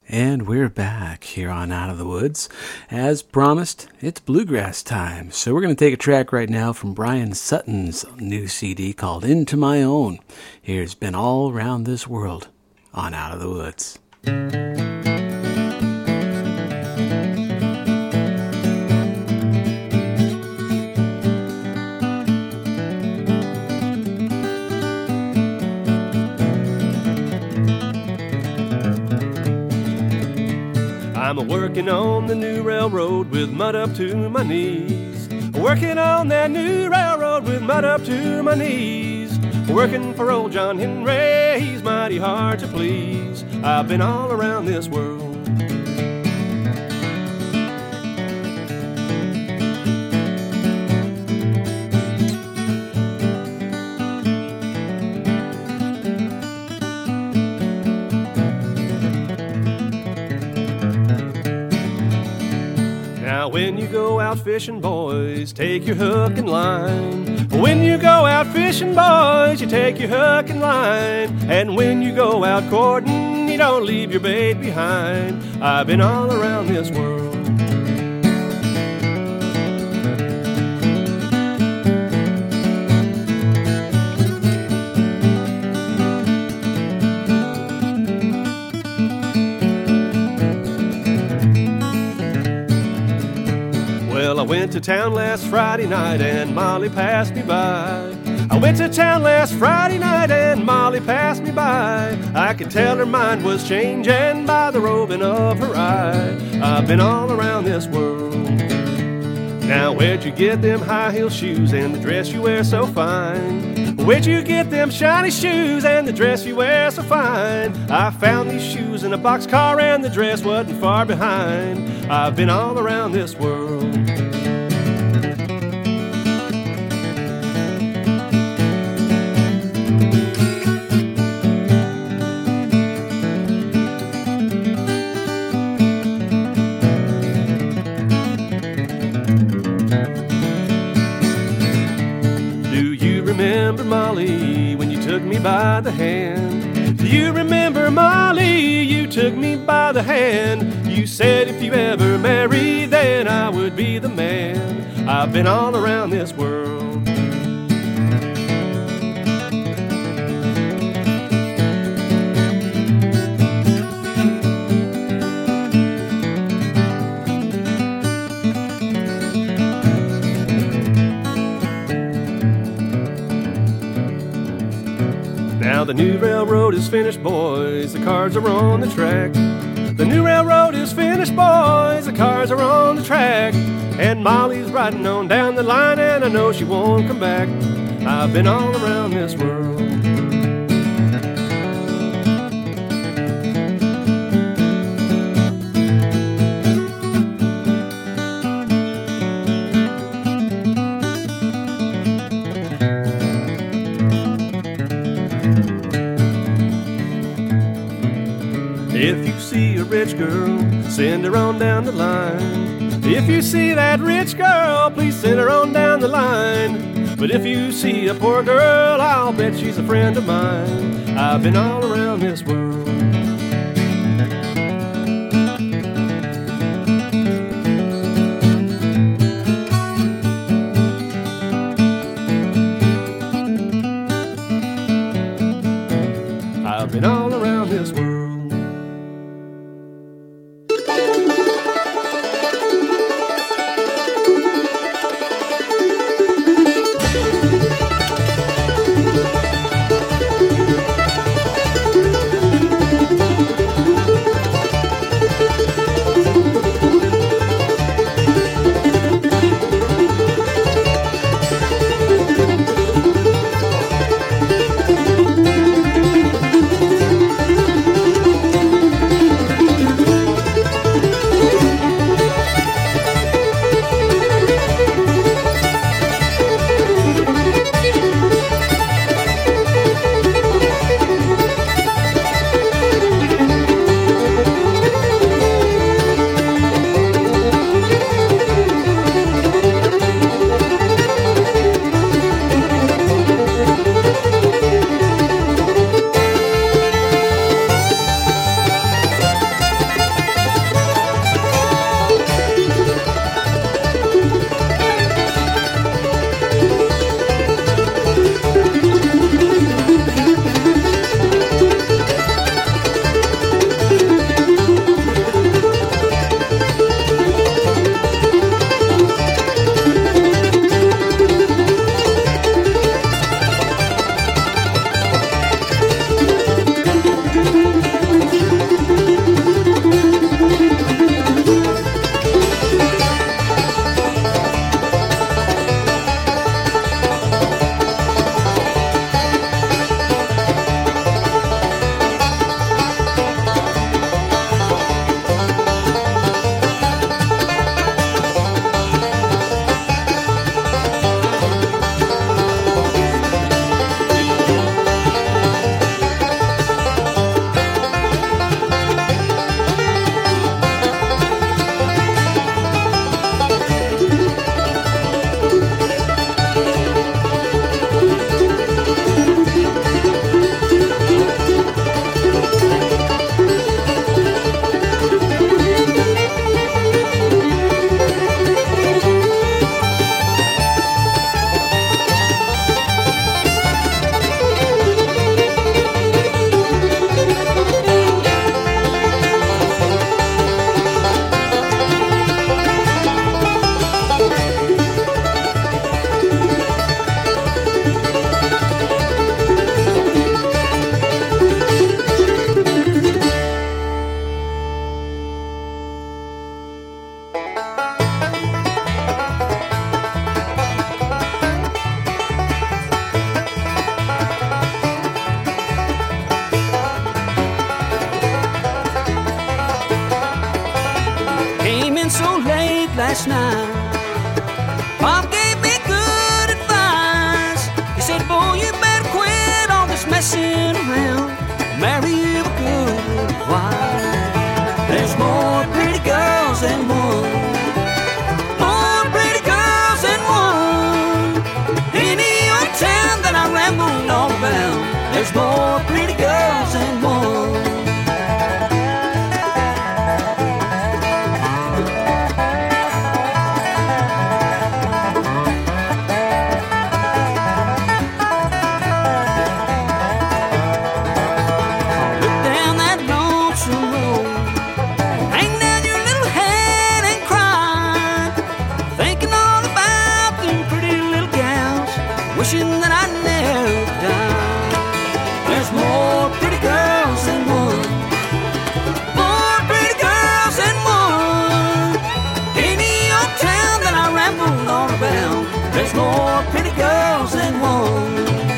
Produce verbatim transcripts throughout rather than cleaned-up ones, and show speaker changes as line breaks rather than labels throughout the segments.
And we're back here on Out of the Woods. As promised, it's bluegrass time. So we're going to take a track right now from Brian Sutton's new C D called Into My Own. Here's Been All Around This World on Out of the Woods.
I'm a-working on the new railroad with mud up to my knees. Working on that new railroad with mud up to my knees. Working for old John Henry, he's mighty hard to please. I've been all around this world. When you go out fishing, boys, take your hook and line. When you go out fishing, boys, you take your hook and line. And when you go out courting, you don't leave your bait behind. I've been all around this world. I went to town last Friday night and Molly passed me by. I went to town last Friday night and Molly passed me by. I could tell her mind was changing by the roving of her eye. I've been all around this world. Now where'd you get them high heel shoes and the dress you wear so fine? Where'd you get them shiny shoes and the dress you wear so fine? I found these shoes in a boxcar and the dress wasn't far behind. I've been all around this world. Molly, when you took me by the hand? Do you remember, Molly, you took me by the hand? You said if you ever married, then I would be the man. I've been all around this world. Now the new railroad is finished, boys, the cars are on the track. The new railroad is finished, boys, the cars are on the track. And Molly's riding on down the line and I know she won't come back. I've been all around this world. If you see a rich girl, send her on down the line. If you see that rich girl, please send her on down the line. But if you see a poor girl, I'll bet she's a friend of mine. I've been all around this world. I've been all around this world.
staying so late last night. Pop gave me good advice. He said, boy, you better quit all this messing around. Marry you a good wife. There's more pretty girls than one. More pretty girls than one. Any old town that I rambled all about. There's more pretty girls than one. Wishing that I never died. There's more pretty girls than one. More pretty girls than one. Any old town that I rambled on about. There's more pretty girls than one.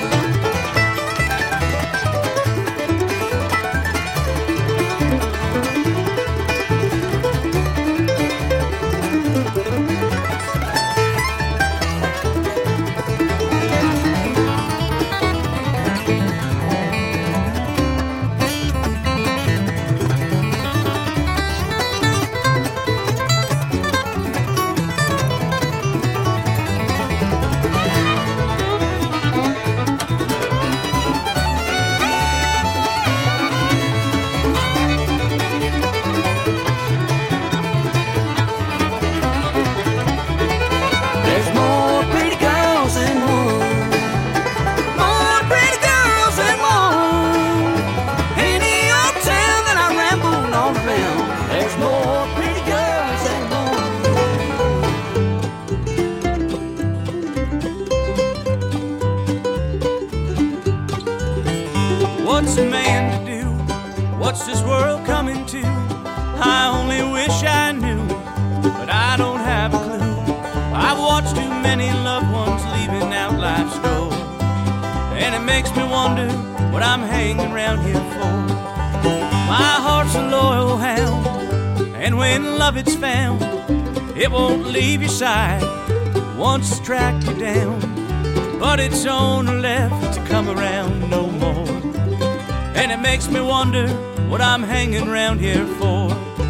What's a man to do? What's this world coming to? I only wish I knew, but I don't have a clue. I've watched too many loved ones leaving out life's door, and it makes me wonder what I'm hanging around here for. My heart's a loyal hound, and when love it's found, it won't leave your side once it's tracked you down. But it's on the left to come around no more, and it makes me wonder what I'm hanging around here for.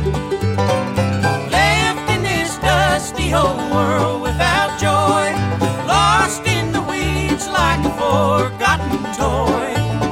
Left in this dusty old world without joy, lost in the weeds like a forgotten toy.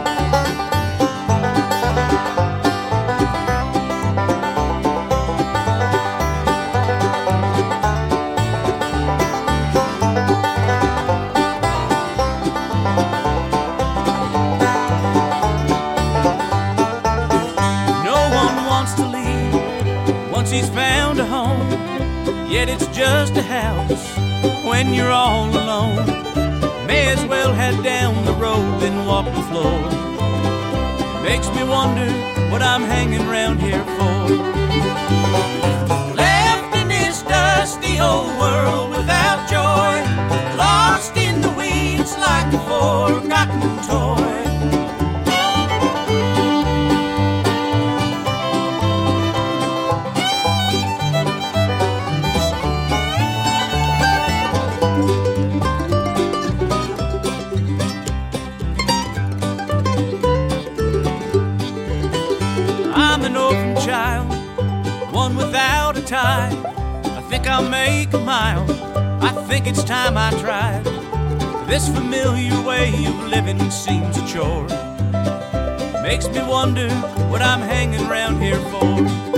He's found a home, yet it's just a house when you're all alone. May as well head down the road than walk the floor. Makes me wonder what I'm hanging around here for. Left in this dusty old world without joy, lost in the weeds like a forgotten toy. Without a tie, I think I'll make a mile. I think it's time I tried. This familiar way of living seems a chore. Makes me wonder what I'm hanging around here for.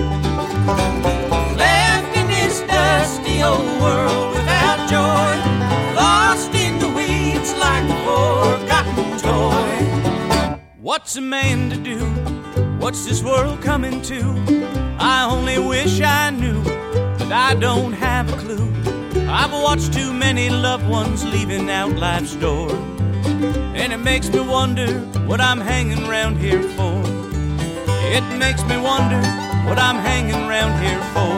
Left in this dusty old world without joy, lost in the weeds like a forgotten toy. What's a man to do? What's this world coming to? I only wish I knew, but I don't have a clue. I've watched too many loved ones leaving out life's door, and it makes me wonder what I'm hanging around here for. It makes me wonder what I'm hanging around here for.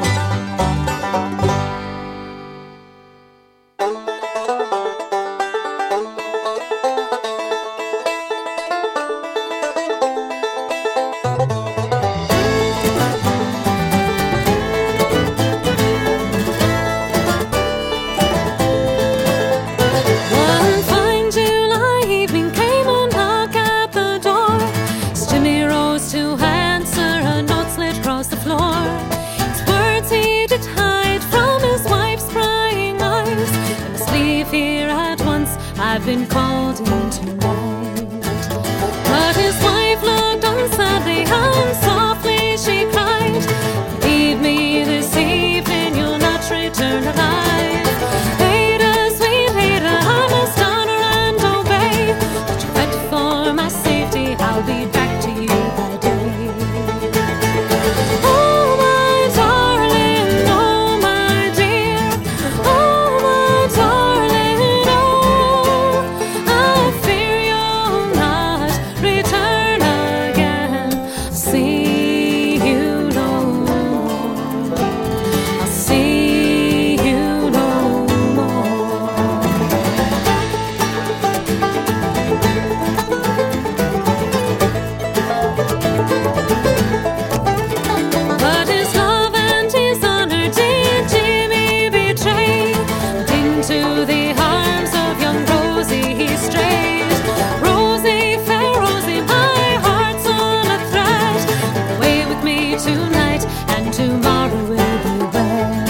tonight, and tomorrow will be red.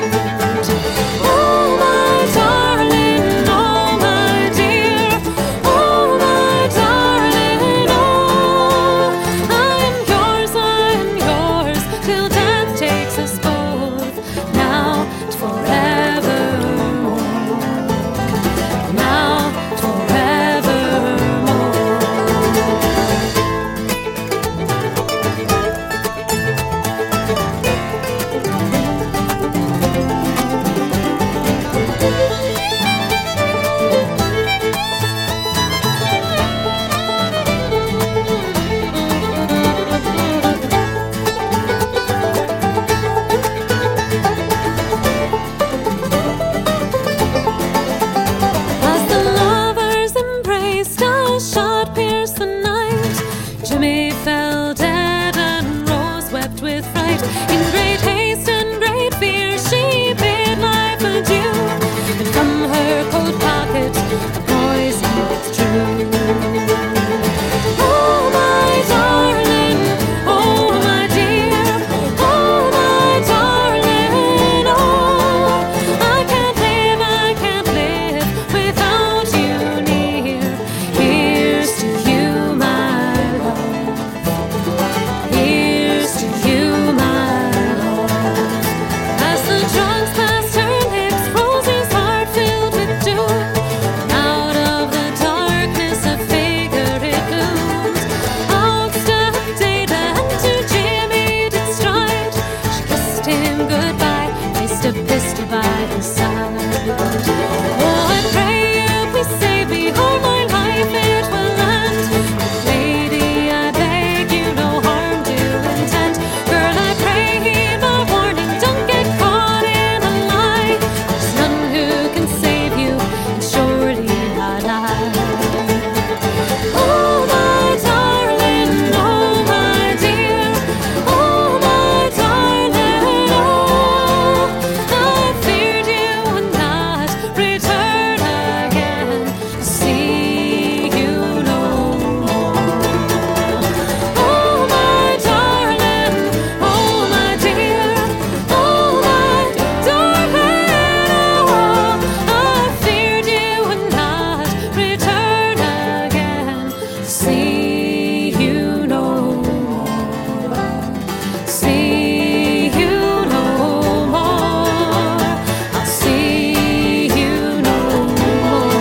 Oh, my darling, oh, my dear, oh, my darling, oh, I am yours, I am yours, till death takes us both, now and forevermore, now and forevermore. As the lovers embraced, a shot pierced the night. Jimmy fell dead and Rose wept with fright. In great haste and great fear, she bid life adieu, and from her coat pocket the poison withdrew. Oh, my darling, oh, my dear, oh, my darling, oh, I can't live, I can't live without you near. Here's to you, my love. Here's to you, my love. As the drugs passed her lips, Rosie's heart filled with doom. Out of the darkness a figure it loomed. Out stepped Data, and to Jimmy did stride. She kissed him goodbye, placed a pistol by his side. Oh, I pray you, please save me, or my life it will end. But lady, I beg you, no harm do intend. Girl, I pray heed my warning, don't get caught in a lie. There's none who can save you, and surely not I. Oh, my darling, oh, my dear, oh, my darling, oh, I feared you would not return again, see you no more. Oh, my darling, oh, my dear, oh, my darling, oh, I feared you would not return again, see you no more, see you no more, I'll see you no more.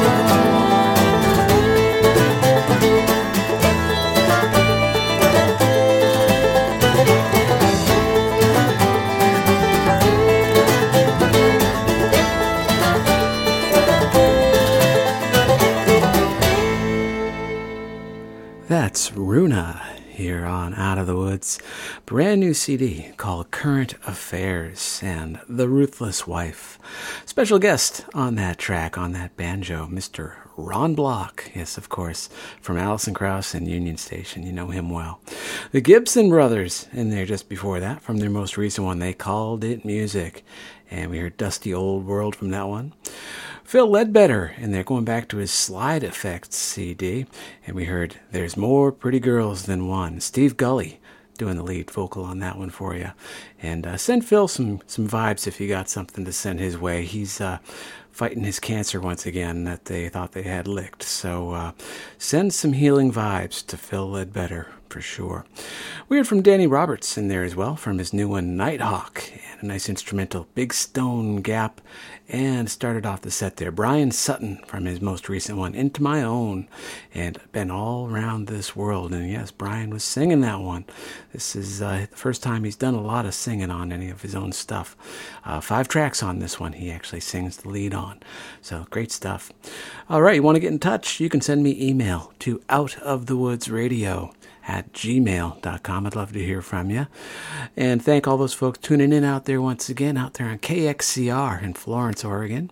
That's Runa here on Out of the Woods. Brand new C D called Current Affairs and The Ruthless Wife. Special guest on that track, on that banjo, Mister Ron Block. Yes, of course, from Alison Krauss and Union Station. You know him well. The Gibson Brothers in there just before that, from their most recent one. They called it Music. And we heard Dusty Old World from that one. Phil Ledbetter, and they're going back to his Slide Effects C D. And we heard There's More Pretty Girls Than One. Steve Gully doing the lead vocal on that one for you. And uh, send Phil some, some vibes if you got something to send his way. He's uh, fighting his cancer once again that they thought they had licked. So uh, send some healing vibes to Phil Ledbetter for sure. We heard from Danny Roberts in there as well, from his new one, Nighthawk, and a nice instrumental, Big Stone Gap, and started off the set there, Brian Sutton from his most recent one, Into My Own, and Been All Around This World. And yes, Brian was singing that one. This is uh, the first time he's done a lot of singing on any of his own stuff. Uh, five tracks on this one he actually sings the lead on. So great stuff. All right, you want to get in touch? You can send me email to outofthewoodsradio at gmail dot com. I'd love to hear from you. And thank all those folks tuning in out there once again, out there on K X C R in Florence, Oregon,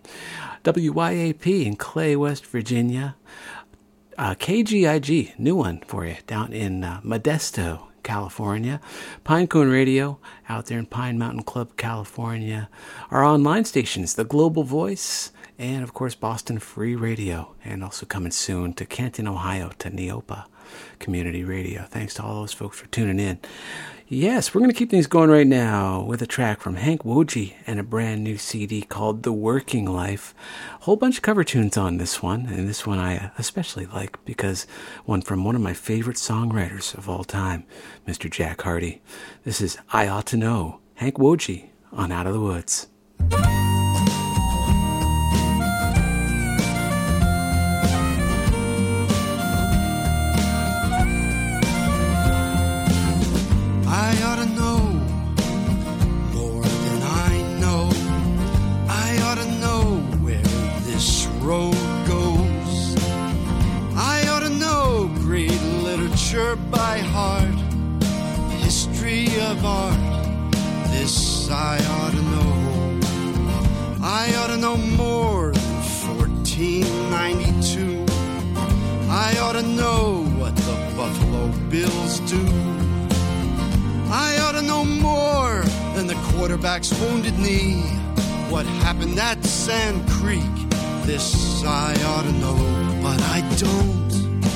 W Y A P in Clay, West Virginia, uh, K G I G, new one for you, down in uh, Modesto, California, Pinecone Radio out there in Pine Mountain Club, California, our online stations, The Global Voice, and of course Boston Free Radio, and also coming soon to Canton, Ohio, to Neopa Community Radio. Thanks to all those folks for tuning in. Yes, we're going to keep things going right now with a track from Hank Woji and a brand new C D called The Working Life. A whole bunch of cover tunes on this one, and this one I especially like because one from one of my favorite songwriters of all time, Mister Jack Hardy. This is I Ought to Know, Hank Woji on Out of the Woods.
I ought to know more than I know. I ought to know where this road goes. I ought to know great literature by heart, history of art. This I ought to know. I ought to know more than fourteen ninety-two. I ought to know what the Buffalo Bills do. I ought to know more than the quarterback's wounded knee. What happened at Sand Creek, this I ought to know, but I don't.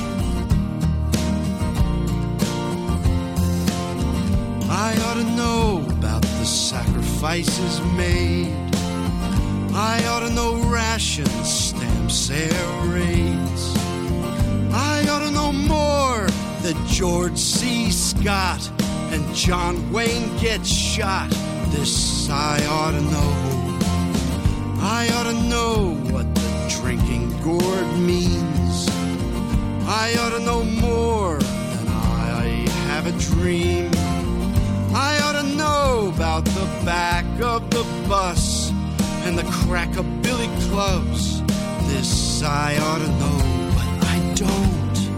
I ought to know about the sacrifices made. I ought to know rations, stamps, air raids. I ought to know more that George C. Scott and John Wayne gets shot. This I ought to know. I ought to know what the drinking gourd means. I ought to know more than I have a dream. I ought to know about the back of the bus and the crackabilly clubs. This I ought to know, but I don't.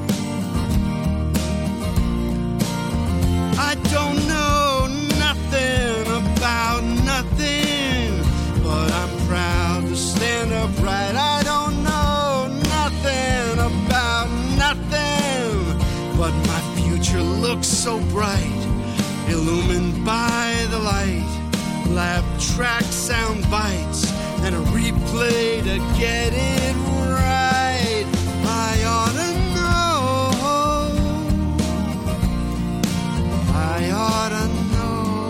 I don't know nothing about nothing, but I'm proud to stand upright. I don't know nothing about nothing, but my future looks so bright, illumined by the light. Lab track sound bites and a replay to get it right. I ought to I ought to know.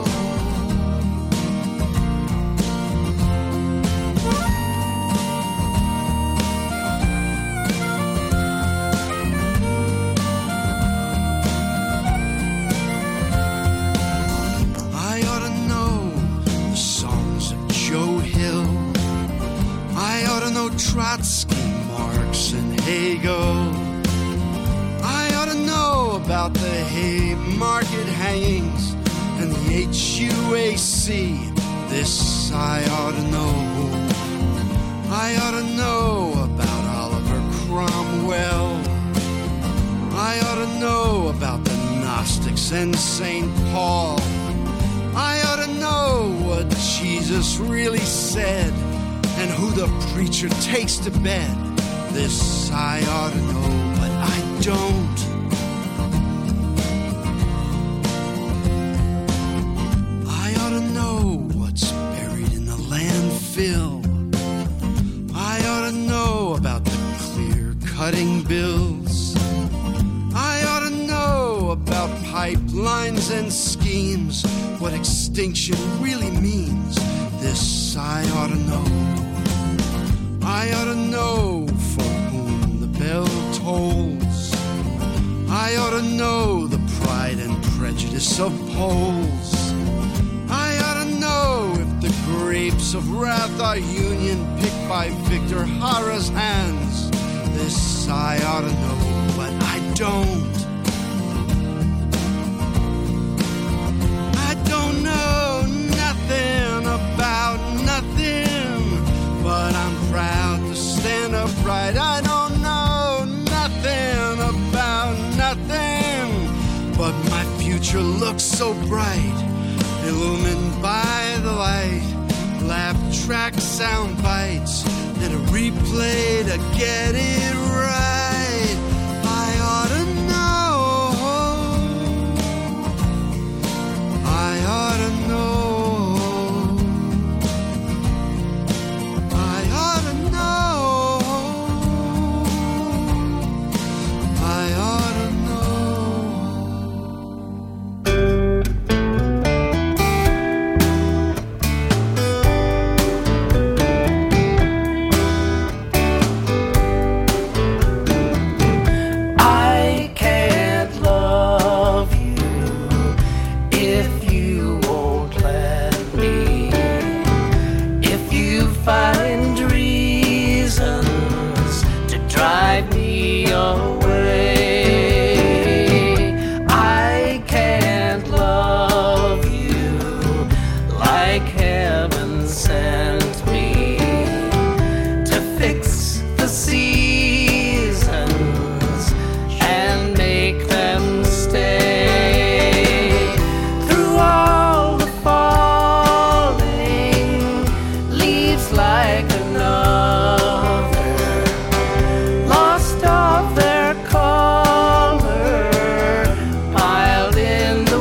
I ought to know the songs of Joe Hill. I ought to know Trotsky, Marx, and Hegel. I ought to know about the Haymarket hangings and the H U A C. This I ought to know. I ought to know about Oliver Cromwell. I ought to know about the Gnostics and Saint Paul. I ought to know what Jesus really said and who the preacher takes to bed. This I ought to know, but I don't. I ought to know what's buried in the landfill. I ought to know about the clear-cutting bills. I ought to know about pipelines and schemes, what extinction really means. This I ought to know. I ought to know for whom the bell tolls. I ought to know the pride and prejudice of Poles. I ought to know if the grapes of wrath are union picked by Victor Jara's hands. This I ought to know, but I don't. I don't know nothing about nothing, but I'm proud to stand upright. I don't know nothing about nothing, but my future looks so bright, illumined by the light. Laugh track sound bites and a replay to get it right. I ought to know. I ought to know. I ought to know. I ought to know.
like heaven sent me to fix the seasons and make them stay. Through all the falling leaves like another, lost of their color, piled in the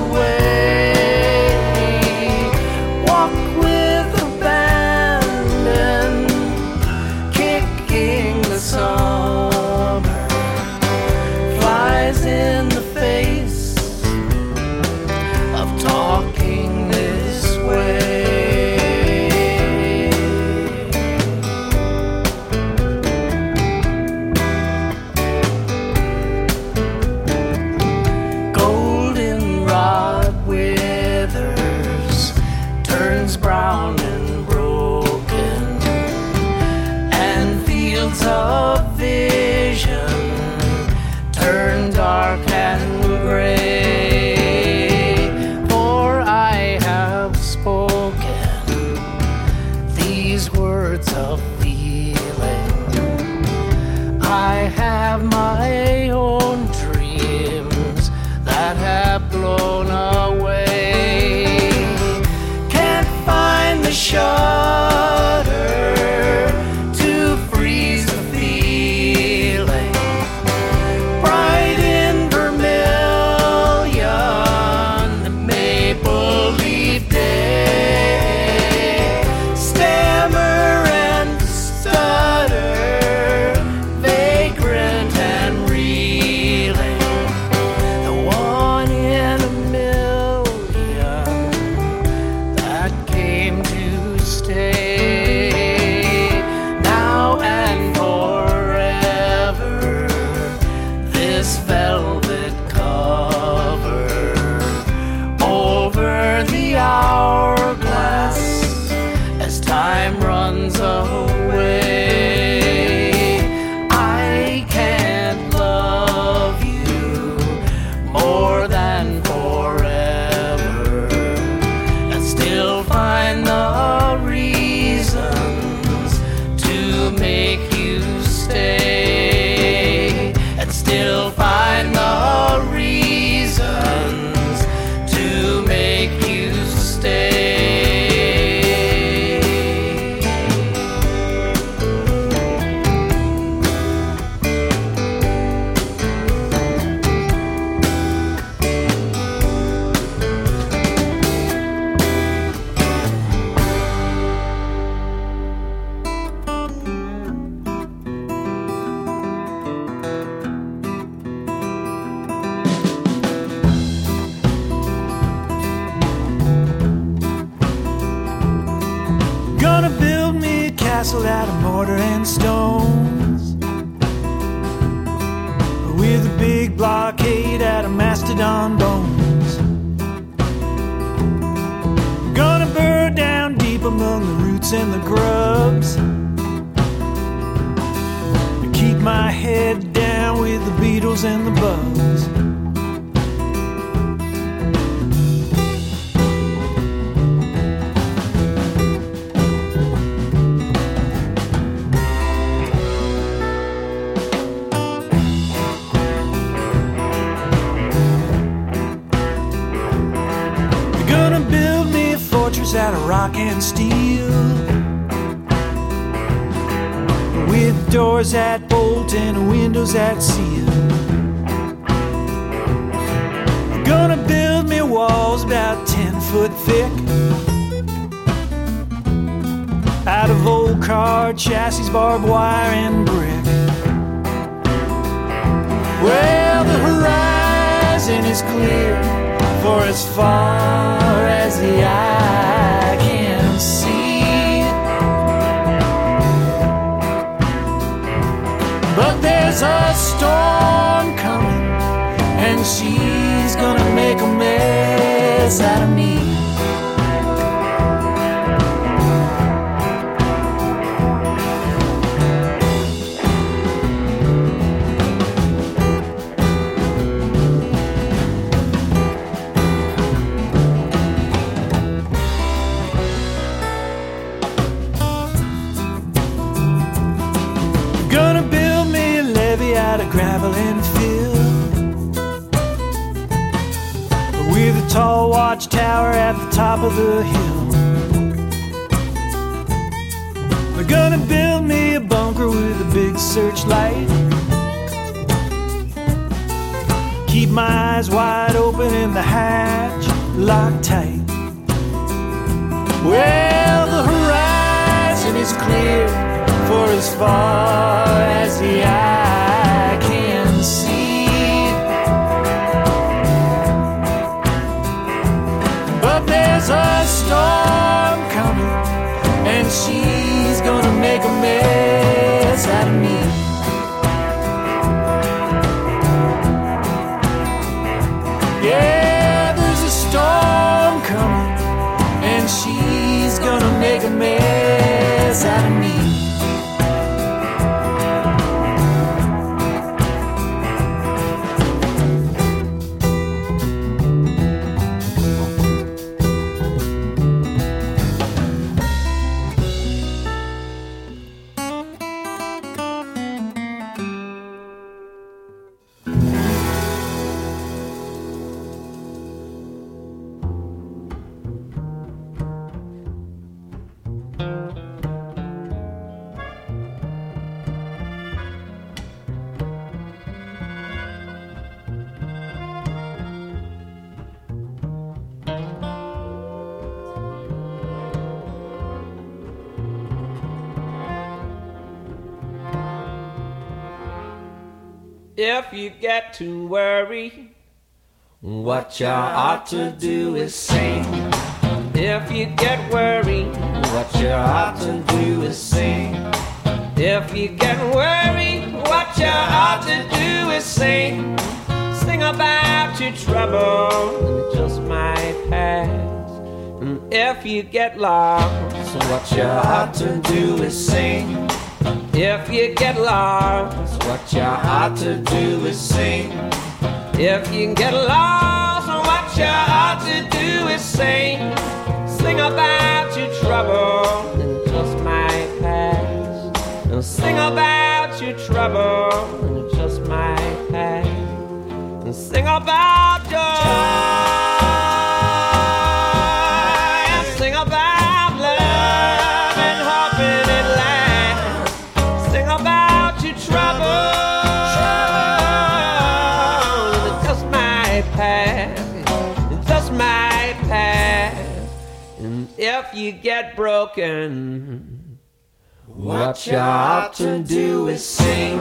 way. Walk with abandon, kicking the summer, flies in the face of talking this way. Goldenrod withers, turns brown and broken, and fields of vision turn dark and gray. For I have spoken these words of feeling. I have my own dreams that have blown away. Can't find the shutter to freeze the feeling. Bright in vermilion, the maple leaf day. Stammer and stutter, vagrant and reeling. The one in a million that came to stay. Now and forever, this velvet cover over the hourglass as time runs away. I can't love you more than forever and still find the reasons to make you stay, and still find the reasons to make you stay.
Gonna build me a castle out of mortar and stones, with a big blockade out of mastodon bones. Gonna burrow down deep among the roots and the grubs, keep my head down with the beetles and the bugs. Gonna build me a fortress out of rock and steel, with doors that bolt and windows that seal. Gonna build me walls about ten foot thick, out of old car chassis, barbed wire and brick. Well, the horizon is clear for as far as the eye can see, but there's a storm coming, and she's gonna make a mess out of me. watchtower at the top of the hill. They're gonna build me a bunker with a big searchlight. Keep my eyes wide open and the hatch locked tight. Well, the horizon is clear for as far as the eye can see. But there's a storm coming, and she's gonna make a mess out of me. Yeah, there's a storm coming, and she's gonna make a mess out of me.
If you get to worry, what you ought to do is sing. If you get worried, what you ought to do is sing. If you get worried, what you ought to do is sing. Sing about your trouble, and it just might pass. And if you get lost, what you ought to do is sing. If you get lost, what you ought to do is sing. If you get lost, what you ought to do is sing. Sing about your trouble, and it just might pass. And sing about your trouble, and it just might pass. And sing about your joy, and sing about love and hope in it lasts. Sing about your trouble, and it just might pass. It just might pass. And if you get broken, what you ought to do is sing.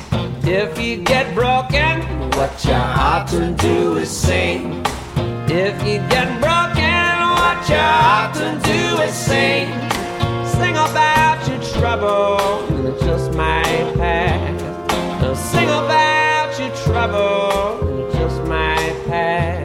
If you get broken, what you ought to do is sing. If you get broken, what you ought to do is sing. Sing about your trouble, and it just might pass. Now sing about your trouble, and it just might pass.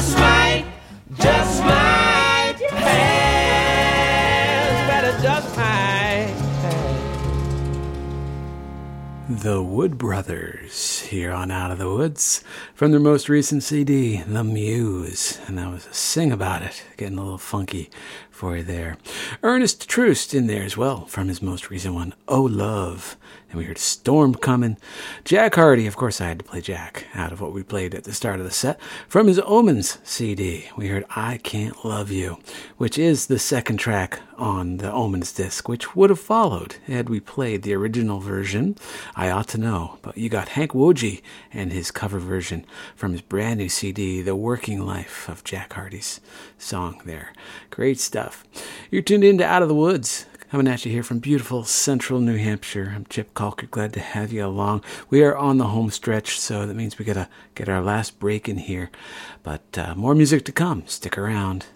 Just
The Wood Brothers, here on Out of the Woods, from their most recent C D, The Muse, and that was a Sing About It, getting a little funky for you there. Ernest Troost in there as well, from his most recent one, Oh Love, and we heard Storm Coming. Jack Hardy, of course I had to play Jack out of what we played at the start of the set, from his Omens C D, we heard I Can't Love You, which is the second track on the Omens disc, which would have followed had we played the original version, I Ought to Know. But you got Hank Woji and his cover version from his brand new C D, The Working Life of Jack Hardy's song there. Great stuff. You're tuned in to Out of the Woods, coming at you here from beautiful central New Hampshire. I'm Chip Calker, glad to have you along. We are on the home stretch, so that means we gotta get our last break in here. But uh, more music to come. Stick around.